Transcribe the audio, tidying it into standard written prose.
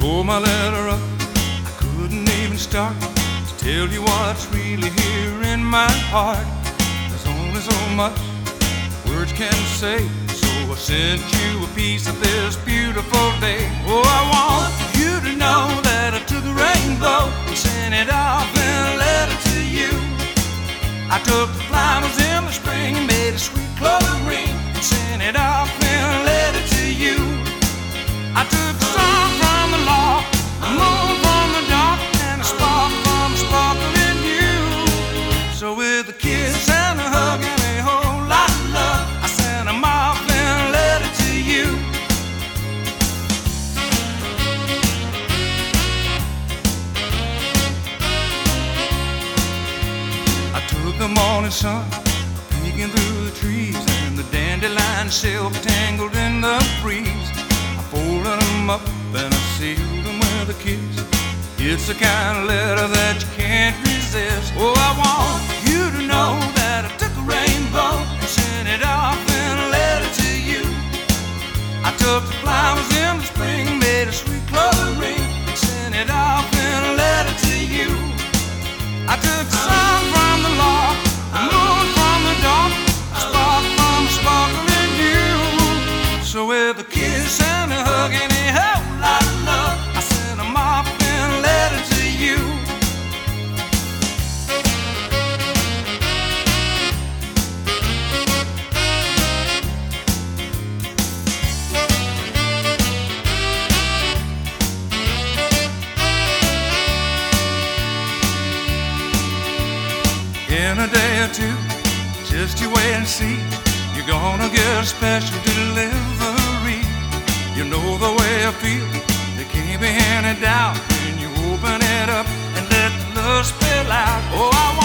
tore my letter up. I couldn't even start to tell you what's really here in my heart. There's only so much words can say, so I sent you a piece of this beautiful day. Oh, I want you to know that I took a rainbow and sent it off in a letter to you. I took the flowers in the spring and made a sweet clover ring and sent it off in a letter to you. I took the sun from the law, the moon from the dark, and a spark from a sparkle in you. So with a kiss and a hug and a whole lot of love, I sent them off in a letter to you. I took the morning sun peeking through the trees, and the dandelion silk tangled in the breeze. I folded them up and I sealed them with a kiss. It's the kind of letter that you can't resist. Oh, I want you to know that I took a rainbow and sent it off in a letter to you. I took the flowers in the spring, made a sweet clover ring and sent it off in a letter to you. I took the sun from the law, the moon from the dark, a spark from a sparkle in you. So with a kiss and a hug and a whole lot of love, I sent them off in a letter to you. In a day or two, just you wait and see, you're gonna get a special delivery. You know the way I feel, they can't be handed down when you open it up and let the love spill out. Oh, I want